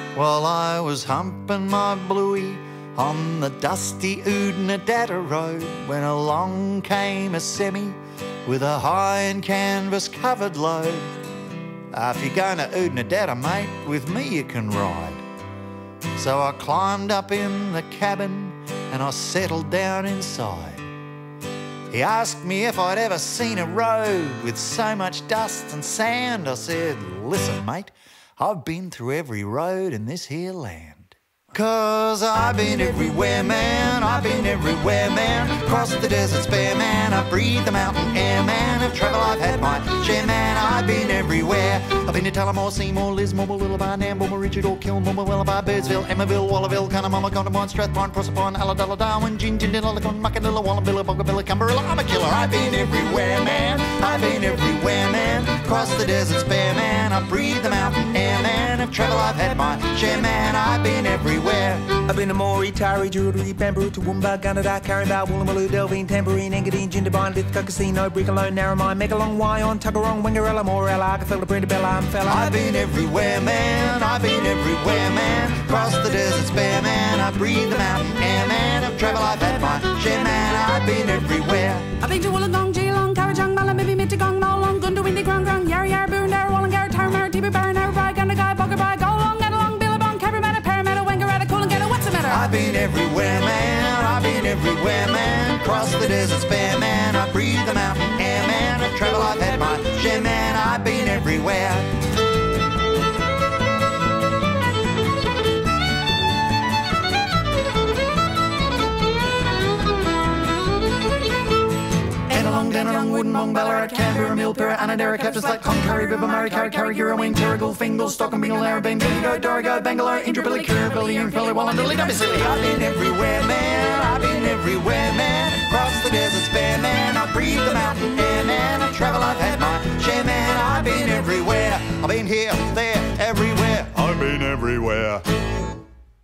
While I was humping my bluey on the dusty Oodnadatta road, when along came a semi with a high and canvas covered load. If you're going to Oodnadatta, mate, with me you can ride. So I climbed up in the cabin and I settled down inside. He asked me if I'd ever seen a road with so much dust and sand. I said, listen, mate, I've been through every road in this here land. 'Cause I've been everywhere, man, I've been everywhere, man. Crossed the deserts bare, man, I've breathed the mountain air, man. Of travel I've had my share, man, I've been everywhere. I've been to Tullamore, Seymour, Lismore, Mooloolaba, Nambour, Richard, or Kilmore, Willaba, Birdsville, Emmaville, Wallaville, Cunnamulla, Condamine, Strathpine, Proserpine, Ulladulla, Darwin, Gingindinillicon, Muckanilla, Wallumbilla, Boggabilla, Cumberilla. I'm a killer, I've been everywhere, man, I've been everywhere, man. Crossed the deserts bare, man, I've breathed the mountain air, man. Of travel I've had my share, man, I've been everywhere. I've been to Maury, Tari, Drury, Bamboo, Toowoomba, Gunnedah, Caringbah, Woolloomooloo, Delvine, Tambourine, Engadine, Jindabyne, Lithgow, Casino, Brickalone, Narromine, Megalong, Wyon, Tuggerong, Wingarella, Morella, Argafella, Brindabella, Umfella. I've been everywhere, man, I've been everywhere, man. Crossed the deserts bare, man, I've breathed the mountain air, man. Of travel I've had my share, man, I've been everywhere. I've been to Wollongong, Geelong, Carrickjung, Mallabibi, Mittagong, Nowlong, Gundawindi, Grung, Yarra Yarra, Boondara, Wallangarra, Tarramara, Tibu, Barranara, Gundagai, Boggarby, Golong, Nedalong, Billabong, Cabramatta, Parramatta, Wangaratta, Coolangatta, what's the matter? I've been everywhere, man, I've been everywhere, man. Crossed the deserts bare, man, I've breathed the mountain air, man. Of travel I've had my share, man, I've been everywhere. Dandenong, Woodinbong, Ballarat, Canberra, Milpera, Annadara, Captus, Lake, Cloncurry, River, Murray, Carrick, Girraween, Terrigal, Fingal, Stockholm, Bingle, Narrabeen, Bendigo, Dorigo, Bangalore, Indooroopilly, Kirribilli, Invercargill, Wallumbilla, don't be silly. I've been everywhere, man, I've been everywhere, man. Crossed the deserts bare, man, I've breathed the mountain air, man. Of travel I've had my share, man, I've been everywhere. I've been here, there, everywhere. I've been everywhere.